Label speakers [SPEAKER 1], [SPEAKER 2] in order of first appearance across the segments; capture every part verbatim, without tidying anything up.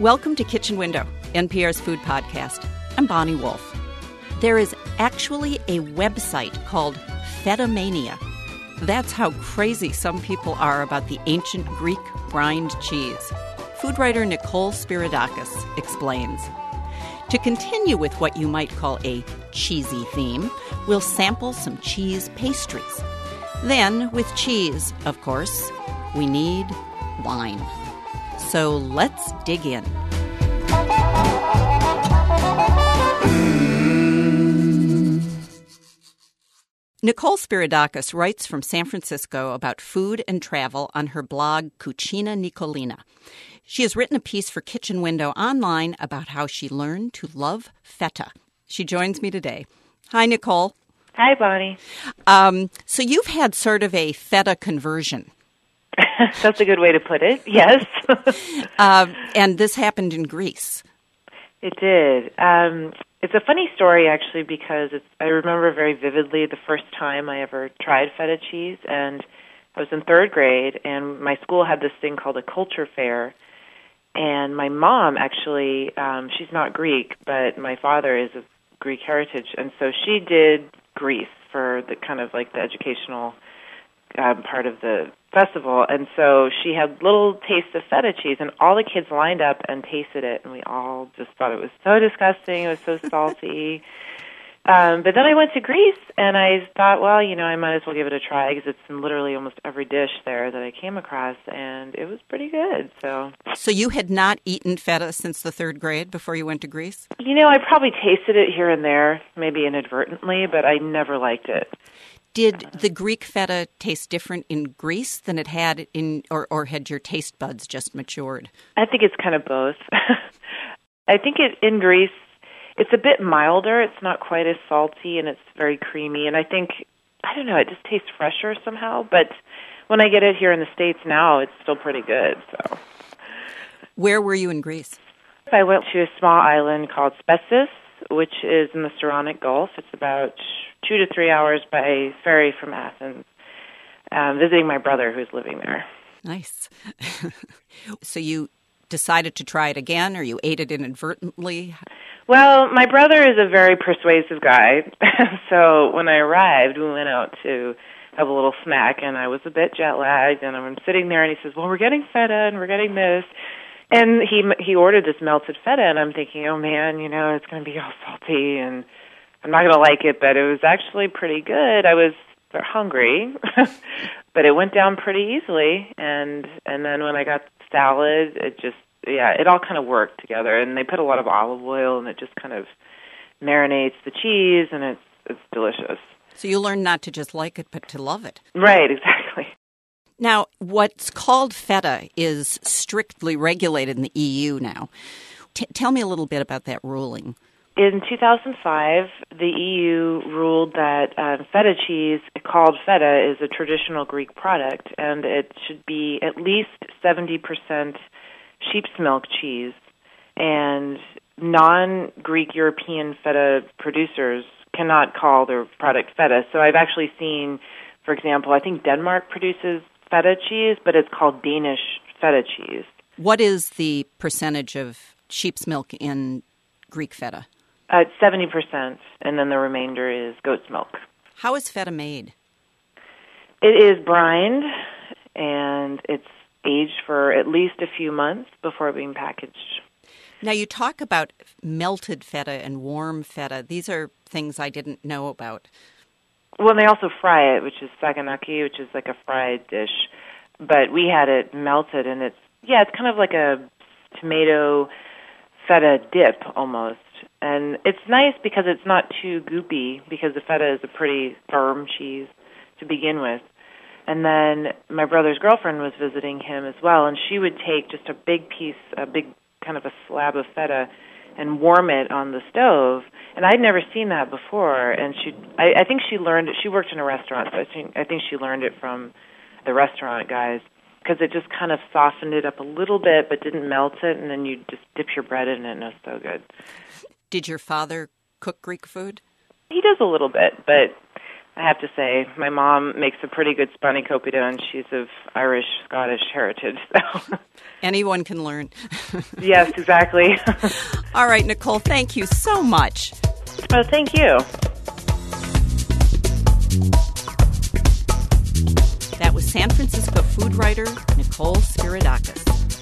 [SPEAKER 1] Welcome to Kitchen Window, N P R's food podcast. I'm Bonnie Wolf. There is actually a website called Feta-mania. That's how crazy some people are about the ancient Greek brined cheese. Food writer Nicole Spiridakis explains. To continue with what you might call a cheesy theme, we'll sample some cheese pastries. Then, with cheese, of course, we need wine. So let's dig in. Nicole Spiridakis writes from San Francisco about food and travel on her blog Cucina Nicolina. She has written a piece for Kitchen Window online about how she learned to love feta. She joins me today. Hi, Nicole.
[SPEAKER 2] Hi, Bonnie.
[SPEAKER 1] Um, so you've had sort of a feta conversion.
[SPEAKER 2] That's a good way to put it, yes.
[SPEAKER 1] um, and this happened in Greece.
[SPEAKER 2] It did. Um, it's a funny story, actually, because it's, I remember very vividly the first time I ever tried feta cheese, and I was in third grade, and my school had this thing called a culture fair, and my mom actually, um, she's not Greek, but my father is of Greek heritage, and so she did Greece for the kind of like the educational um, part of the festival, and so she had little tastes of feta cheese, and all the kids lined up and tasted it, and we all just thought it was so disgusting, it was so salty. Um, but then I went to Greece, and I thought, well, you know, I might as well give it a try, because it's in literally almost every dish there that I came across, and it was pretty good. So,
[SPEAKER 1] so you had not eaten feta since the third grade before you went to Greece?
[SPEAKER 2] You know, I probably tasted it here and there, maybe inadvertently, but I never liked it.
[SPEAKER 1] Did the Greek feta taste different in Greece than it had in, or, or had your taste buds just matured?
[SPEAKER 2] I think it's kind of both. I think it in Greece, it's a bit milder. It's not quite as salty, and it's very creamy. And I think, I don't know, it just tastes fresher somehow. But when I get it here in the States now, it's still pretty good. So,
[SPEAKER 1] where were you in Greece?
[SPEAKER 2] I went to a small island called Spetses, which is in the Saronic Gulf. It's about two to three hours by ferry from Athens, um, visiting my brother who's living there.
[SPEAKER 1] Nice. So you decided to try it again, or you ate it inadvertently?
[SPEAKER 2] Well, my brother is a very persuasive guy, so when I arrived, we went out to have a little snack, and I was a bit jet-lagged, and I'm sitting there, and he says, well, we're getting feta, and we're getting this. And he he ordered this melted feta, and I'm thinking, oh, man, you know, it's going to be all salty, and I'm not going to like it, but it was actually pretty good. I was hungry, but it went down pretty easily. And and then when I got the salad, it just, yeah, it all kind of worked together. And they put a lot of olive oil, and it just kind of marinates the cheese, and it's it's delicious.
[SPEAKER 1] So you learned not to just like it, but to love it.
[SPEAKER 2] Right, exactly.
[SPEAKER 1] Now, what's called feta is strictly regulated in the E U now. T- tell me a little bit about that ruling.
[SPEAKER 2] In two thousand five, the E U ruled that uh, feta cheese, called feta, is a traditional Greek product, and it should be at least seventy percent sheep's milk cheese, and non-Greek European feta producers cannot call their product feta. So I've actually seen, for example, I think Denmark produces feta cheese, but it's called Danish feta cheese.
[SPEAKER 1] What is the percentage of sheep's milk in Greek feta?
[SPEAKER 2] Uh, it's seventy percent, and then the remainder is goat's milk.
[SPEAKER 1] How is feta made?
[SPEAKER 2] It is brined, and it's aged for at least a few months before being packaged.
[SPEAKER 1] Now, you talk about melted feta and warm feta. These are things I didn't know about.
[SPEAKER 2] Well, they also fry it, which is saganaki, which is like a fried dish. But we had it melted, and it's, yeah, it's kind of like a tomato feta dip almost. And it's nice because it's not too goopy, because the feta is a pretty firm cheese to begin with. And then my brother's girlfriend was visiting him as well, and she would take just a big piece, a big kind of a slab of feta, and warm it on the stove. And I'd never seen that before. And she, I, I think she learned it. She worked in a restaurant, so I think I think she learned it from the restaurant guys, because it just kind of softened it up a little bit, but didn't melt it. And then you just dip your bread in it, and it was so good.
[SPEAKER 1] Did your father cook Greek food?
[SPEAKER 2] He does a little bit, but I have to say, my mom makes a pretty good spanakopita, and she's of Irish, Scottish heritage. So
[SPEAKER 1] anyone can learn.
[SPEAKER 2] Yes, exactly.
[SPEAKER 1] All right, Nicole, thank you so much.
[SPEAKER 2] Oh, thank you.
[SPEAKER 1] That was San Francisco food writer Nicole Spiridakis.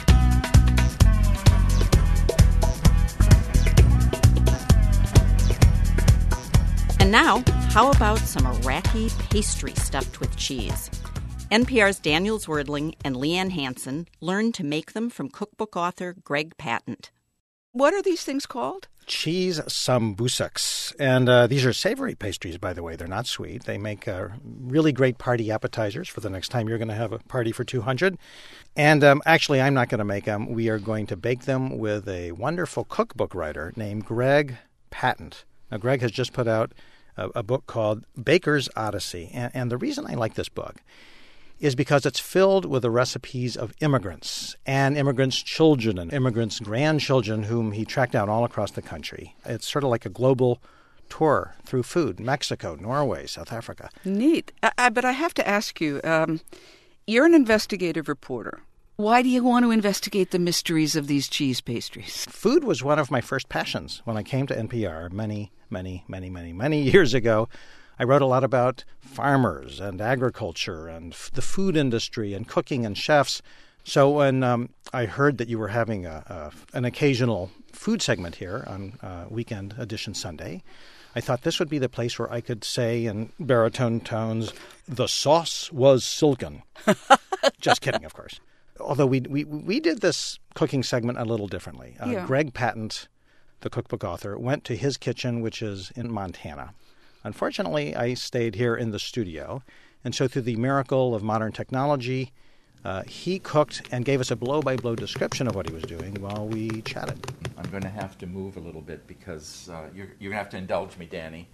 [SPEAKER 1] And now, how about some Iraqi pastry stuffed with cheese? N P R's Daniel Zwerdling and Leanne Hansen learned to make them from cookbook author Greg Patent.
[SPEAKER 3] What are these things called?
[SPEAKER 4] Cheese sambusacs. And uh, these are savory pastries, by the way. They're not sweet. They make uh, really great party appetizers for the next time you're going to have a party for two hundred. And um, actually, I'm not going to make them. We are going to bake them with a wonderful cookbook writer named Greg Patent. Now, Greg has just put out a, a book called Baker's Odyssey. And, and the reason I like this book is because it's filled with the recipes of immigrants and immigrants' children and immigrants' grandchildren whom he tracked down all across the country. It's sort of like a global tour through food, Mexico, Norway, South Africa.
[SPEAKER 3] Neat. I, I, but I have to ask you, um, you're an investigative reporter. Why do you want to investigate the mysteries of these cheese pastries?
[SPEAKER 4] Food was one of my first passions when I came to N P R many, many, many, many, many years ago. I wrote a lot about farmers and agriculture and f- the food industry and cooking and chefs. So when um, I heard that you were having a, a, an occasional food segment here on uh, Weekend Edition Sunday, I thought this would be the place where I could say in baritone tones, the sauce was silken. Just kidding, of course. Although we, we, we did this cooking segment a little differently. Uh,
[SPEAKER 3] yeah. Greg
[SPEAKER 4] Patent, the cookbook author, went to his kitchen, which is in Montana. Unfortunately, I stayed here in the studio, and so through the miracle of modern technology, uh, he cooked and gave us a blow-by-blow description of what he was doing while we chatted.
[SPEAKER 5] I'm going to have to move a little bit because uh, you're, you're going to have to indulge me, Danny.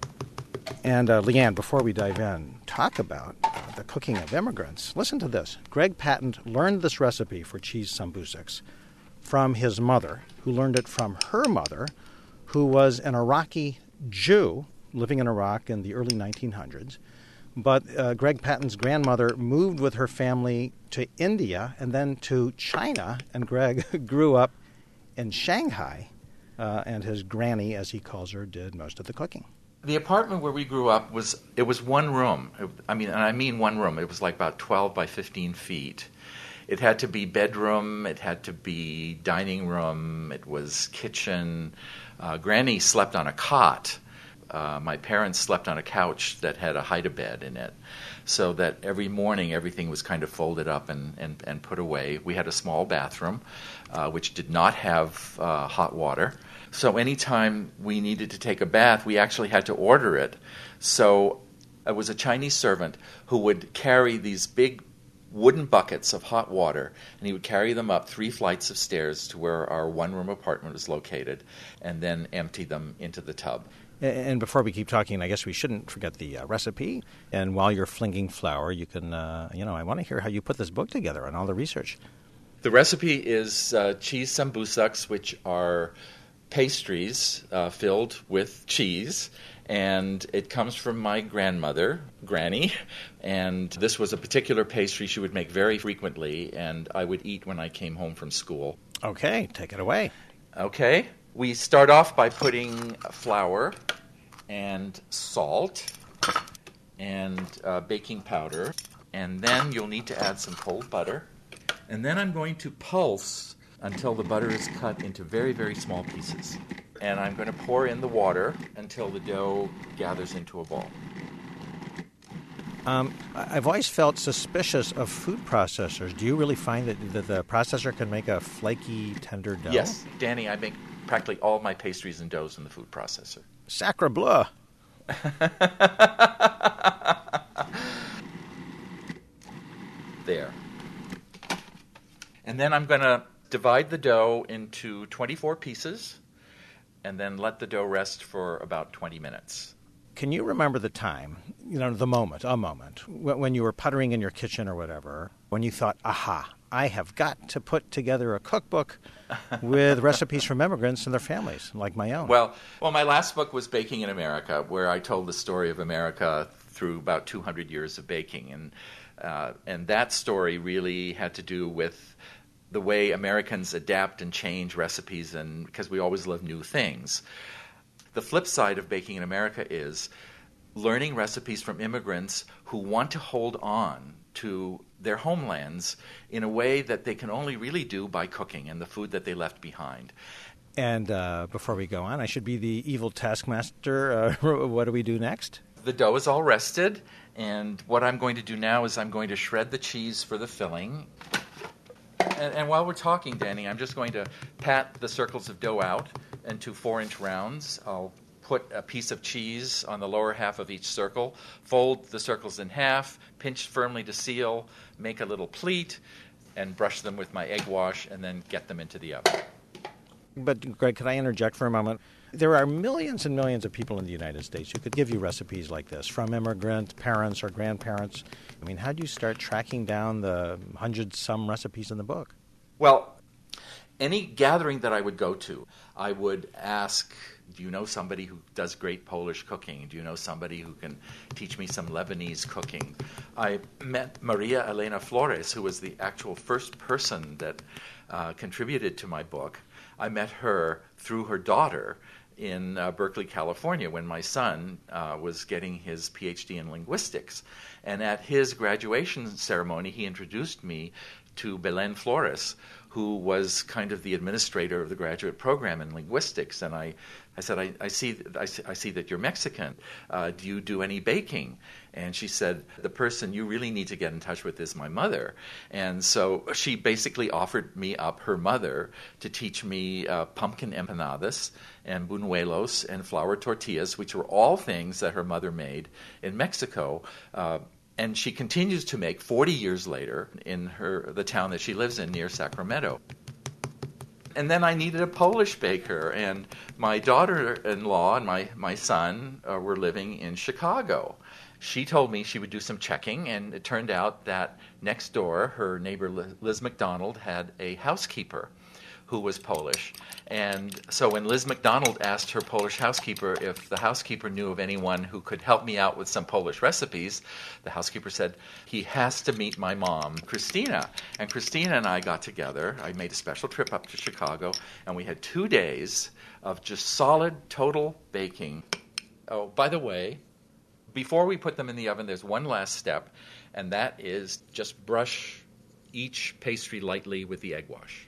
[SPEAKER 4] And uh, Leanne, before we dive in, talk about uh, the cooking of immigrants. Listen to this. Greg Patent learned this recipe for cheese sambusacs from his mother, who learned it from her mother, who was an Iraqi Jew living in Iraq in the early nineteen hundreds. But uh, Greg Patent's grandmother moved with her family to India and then to China, and Greg grew up in Shanghai, uh, and his granny, as he calls her, did most of the cooking.
[SPEAKER 5] The apartment where we grew up was, it was one room. I mean, and I mean one room. It was like about twelve by fifteen feet. It had to be bedroom, it had to be dining room, it was kitchen. Uh, Granny slept on a cot. Uh, my parents slept on a couch that had a hide-a-bed in it, so that every morning everything was kind of folded up and, and, and put away. We had a small bathroom, uh, which did not have uh, hot water. So anytime we needed to take a bath, we actually had to order it. So it was a Chinese servant who would carry these big wooden buckets of hot water, and he would carry them up three flights of stairs to where our one-room apartment was located, and then empty them into the tub.
[SPEAKER 4] And before we keep talking, I guess we shouldn't forget the uh, recipe. And while you're flinging flour, you can, uh, you know, I want to hear how you put this book together and all the research.
[SPEAKER 5] The recipe is uh, cheese sambusacs, which are pastries uh, filled with cheese. And it comes from my grandmother, Granny. And this was a particular pastry she would make very frequently, and I would eat when I came home from school.
[SPEAKER 4] Okay, take it away.
[SPEAKER 5] Okay. We start off by putting flour and salt and uh, baking powder, and then you'll need to add some cold butter. And then I'm going to pulse until the butter is cut into very, very small pieces. And I'm going to pour in the water until the dough gathers into a ball.
[SPEAKER 4] Um, I've always felt suspicious of food processors. Do you really find that the, the processor can make a flaky, tender dough?
[SPEAKER 5] Yes, Danny, I make practically all of my pastries and doughs in the food processor.
[SPEAKER 4] Sacre bleu.
[SPEAKER 5] There. And then I'm going to divide the dough into twenty-four pieces and then let the dough rest for about twenty minutes.
[SPEAKER 4] Can you remember the time, you know, the moment, a moment, when you were puttering in your kitchen or whatever, when you thought, aha, I have got to put together a cookbook with recipes from immigrants and their families, like my own?
[SPEAKER 5] Well, well, my last book was Baking in America, where I told the story of America through about two hundred years of baking. And, uh, and that story really had to do with the way Americans adapt and change recipes, and because we always love new things. The flip side of baking in America is learning recipes from immigrants who want to hold on to their homelands in a way that they can only really do by cooking and the food that they left behind.
[SPEAKER 4] And uh, before we go on, I should be the evil taskmaster. Uh, what do we do next?
[SPEAKER 5] The dough is all rested, and what I'm going to do now is I'm going to shred the cheese for the filling. And, and while we're talking, Danny, I'm just going to pat the circles of dough out into four-inch rounds. I'll put a piece of cheese on the lower half of each circle, fold the circles in half, pinch firmly to seal, make a little pleat, and brush them with my egg wash, and then get them into the oven.
[SPEAKER 4] But, Greg, could I interject for a moment? There are millions and millions of people in the United States who could give you recipes like this from immigrant parents or grandparents. I mean, how do you start tracking down the hundred-some recipes in the book?
[SPEAKER 5] Well, any gathering that I would go to, I would ask, do you know somebody who does great Polish cooking? Do you know somebody who can teach me some Lebanese cooking? I met Maria Elena Flores, who was the actual first person that uh, contributed to my book. I met her through her daughter in uh, Berkeley, California, when my son uh, was getting his P H D in linguistics. And at his graduation ceremony, he introduced me to Belen Flores, who was kind of the administrator of the graduate program in linguistics. And I, I said, I, I, see, I, see, I see that you're Mexican. Uh, do you do any baking? And she said, the person you really need to get in touch with is my mother. And so she basically offered me up her mother to teach me uh, pumpkin empanadas and buñuelos and flour tortillas, which were all things that her mother made in Mexico. Uh, And she continues to make forty years later in her the town that she lives in near Sacramento. And then I needed a Polish baker, and my daughter-in-law and my, my son uh, were living in Chicago. She told me she would do some checking, and it turned out that next door, her neighbor Liz McDonald had a housekeeper who was Polish. And so when Liz McDonald asked her Polish housekeeper if the housekeeper knew of anyone who could help me out with some Polish recipes, the housekeeper said, he has to meet my mom, Christina. And Christina and I got together. I made a special trip up to Chicago, and we had two days of just solid, total baking. Oh, by the way, before we put them in the oven, there's one last step, and that is just brush each pastry lightly with the egg wash.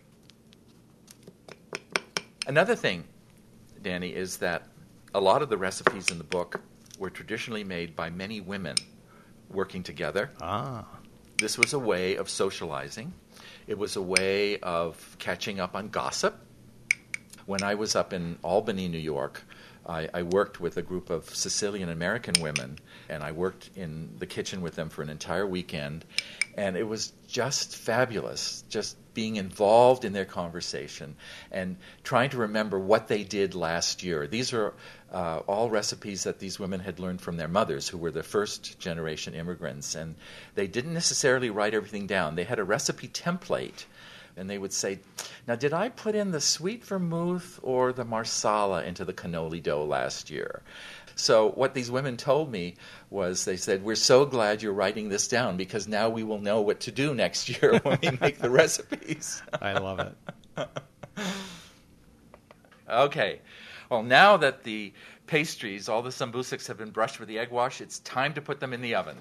[SPEAKER 5] Another thing, Danny, is that a lot of the recipes in the book were traditionally made by many women working together.
[SPEAKER 4] Ah.
[SPEAKER 5] This was a way of socializing. It was a way of catching up on gossip. When I was up in Albany, New York, I, I worked with a group of Sicilian American women, and I worked in the kitchen with them for an entire weekend, and it was just fabulous, just being involved in their conversation and trying to remember what they did last year. These are uh, all recipes that these women had learned from their mothers, who were the first generation immigrants, and they didn't necessarily write everything down. They had a recipe template, and they would say, now, did I put in the sweet vermouth or the marsala into the cannoli dough last year? So what these women told me was, they said, we're so glad you're writing this down, because now we will know what to do next year when we make the recipes.
[SPEAKER 4] I love it.
[SPEAKER 5] Okay. Well, now that the pastries, all the sambusiks, have been brushed with the egg wash, it's time to put them in the oven.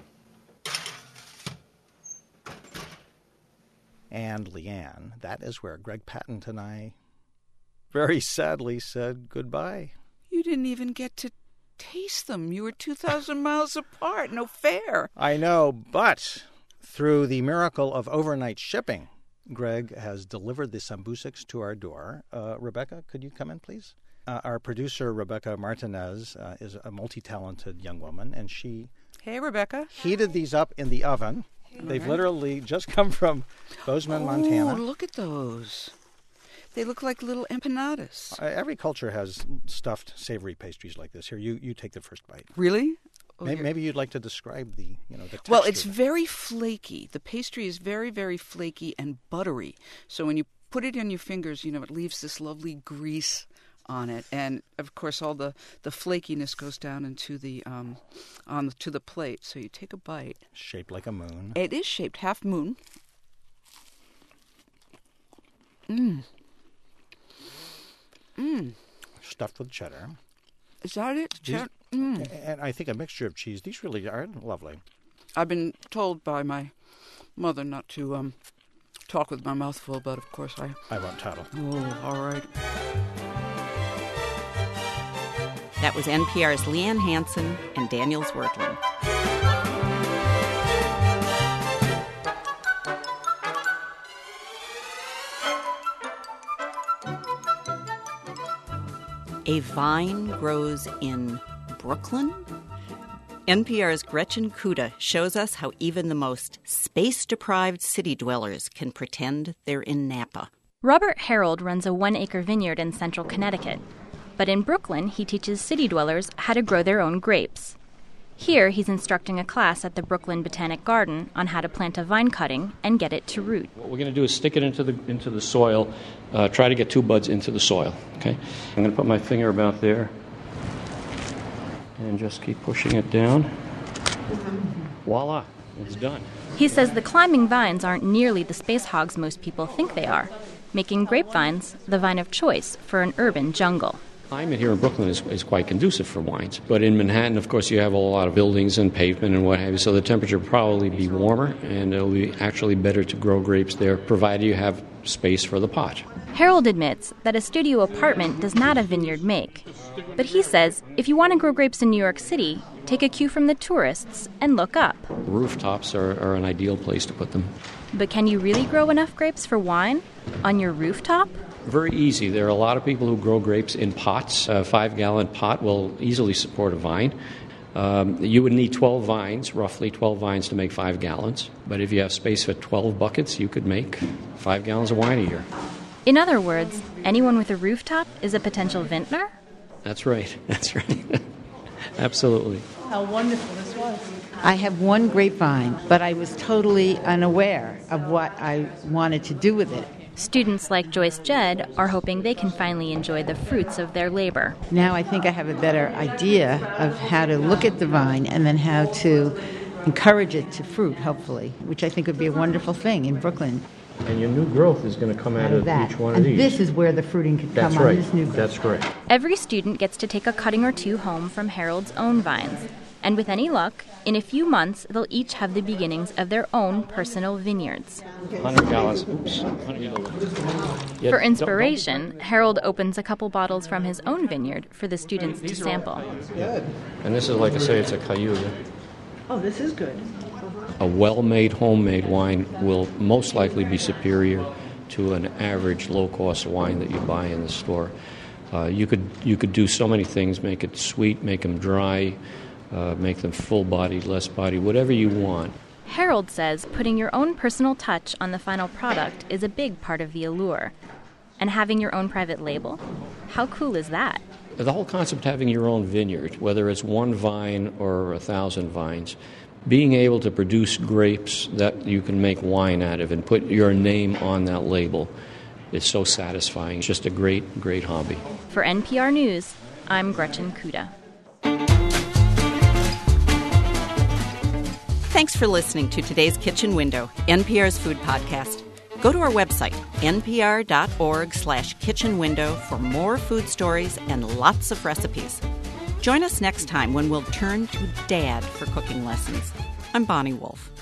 [SPEAKER 4] And Leanne, that is where Greg Patent and I very sadly said goodbye.
[SPEAKER 3] You didn't even get to taste them. You were two thousand miles apart. No fair.
[SPEAKER 4] I know, but through the miracle of overnight shipping, Greg has delivered the sambusiks to our door. Uh, Rebecca, could you come in, please? Uh, our producer, Rebecca Martinez, uh, is a multi-talented young woman, and she
[SPEAKER 3] Hey, Rebecca.
[SPEAKER 4] heated these up in the oven. They've right. literally just come from Bozeman,
[SPEAKER 3] oh,
[SPEAKER 4] Montana.
[SPEAKER 3] Oh, look at those. They look like little empanadas.
[SPEAKER 4] Uh, every culture has stuffed savory pastries like this. Here, you, you take the first bite.
[SPEAKER 3] Really? Oh,
[SPEAKER 4] maybe, maybe you'd like to describe the, you know, the texture.
[SPEAKER 3] Well, it's very flaky. The pastry is very, very flaky and buttery. So when you put it on your fingers, you know, it leaves this lovely grease on it, and of course all the, the flakiness goes down into the um on the, to the plate. So you take a bite.
[SPEAKER 4] Shaped like a moon.
[SPEAKER 3] It is shaped half moon. Mmm. Mmm.
[SPEAKER 4] Stuffed with cheddar.
[SPEAKER 3] Is that it?
[SPEAKER 4] These-
[SPEAKER 3] Cheddar? Mm.
[SPEAKER 4] And I think a mixture of cheese. These really are lovely.
[SPEAKER 3] I've been told by my mother not to um talk with my mouth full, but of course I...
[SPEAKER 4] I won't tattle.
[SPEAKER 3] Oh, all right.
[SPEAKER 1] That was N P R's Leanne Hansen and Daniel Zwerdling. A vine grows in Brooklyn? N P R's Gretchen Kuda shows us how even the most space-deprived city dwellers can pretend they're in Napa.
[SPEAKER 6] Robert Harold runs a one-acre vineyard in central Connecticut. But in Brooklyn, he teaches city dwellers how to grow their own grapes. Here, he's instructing a class at the Brooklyn Botanic Garden on how to plant a vine cutting and get it to root.
[SPEAKER 7] What we're going to do is stick it into the into the soil, uh, try to get two buds into the soil, okay? I'm going to put my finger about there and just keep pushing it down. Voila, it's done.
[SPEAKER 6] He says the climbing vines aren't nearly the space hogs most people think they are, making grapevines the vine of choice for an urban jungle.
[SPEAKER 7] Climate here in Brooklyn is, is quite conducive for wines. But in Manhattan, of course, you have a lot of buildings and pavement and what have you, so the temperature will probably be warmer, and it'll be actually better to grow grapes there, provided you have space for the pot.
[SPEAKER 6] Harold admits that a studio apartment does not a vineyard make. But he says if you want to grow grapes in New York City, take a cue from the tourists and look up.
[SPEAKER 7] Rooftops are, are an ideal place to put them.
[SPEAKER 6] But can you really grow enough grapes for wine on your rooftop?
[SPEAKER 7] Very easy. There are a lot of people who grow grapes in pots. A five-gallon pot will easily support a vine. Um, you would need twelve vines, roughly twelve vines to make five gallons. But if you have space for twelve buckets, you could make five gallons of wine a year.
[SPEAKER 6] In other words, anyone with a rooftop is a potential vintner?
[SPEAKER 7] That's right. That's right. Absolutely.
[SPEAKER 8] How wonderful this was. I have one grapevine, but I was totally unaware of what I wanted to do with it.
[SPEAKER 6] Students like Joyce Jedd are hoping they can finally enjoy the fruits of their labor.
[SPEAKER 8] Now I think I have a better idea of how to look at the vine and then how to encourage it to fruit, hopefully, which I think would be a wonderful thing in Brooklyn.
[SPEAKER 7] And your new growth is going to come out, out of that. Each one
[SPEAKER 8] and
[SPEAKER 7] of these.
[SPEAKER 8] This is where the fruiting could
[SPEAKER 7] That's
[SPEAKER 8] come
[SPEAKER 7] right.
[SPEAKER 8] on this new growth.
[SPEAKER 7] That's correct.
[SPEAKER 6] Every student gets to take a cutting or two home from Harold's own vines. And with any luck, in a few months, they'll each have the beginnings of their own personal vineyards.
[SPEAKER 7] one hundred gallons. Oops. one hundred gallons. Yeah,
[SPEAKER 6] for inspiration, don't, don't. Harold opens a couple bottles from his own vineyard for the students to sample.
[SPEAKER 7] And this is, like I say, it's a Cayuga.
[SPEAKER 8] Oh, this is good.
[SPEAKER 7] A well-made, homemade wine will most likely be superior to an average low-cost wine that you buy in the store. Uh, you could you could do so many things, make it sweet, make them dry, uh, make them full-bodied, less-bodied, whatever you want.
[SPEAKER 6] Harold says putting your own personal touch on the final product is a big part of the allure. And having your own private label? How cool is that?
[SPEAKER 7] The whole concept of having your own vineyard, whether it's one vine or a thousand vines, being able to produce grapes that you can make wine out of and put your name on that label is so satisfying. It's just a great, great hobby.
[SPEAKER 6] For N P R News, I'm Gretchen Kuda.
[SPEAKER 1] Thanks for listening to today's Kitchen Window, N P R's food podcast. Go to our website, npr.org slash kitchen window for more food stories and lots of recipes. Join us next time when we'll turn to Dad for cooking lessons. I'm Bonnie Wolf.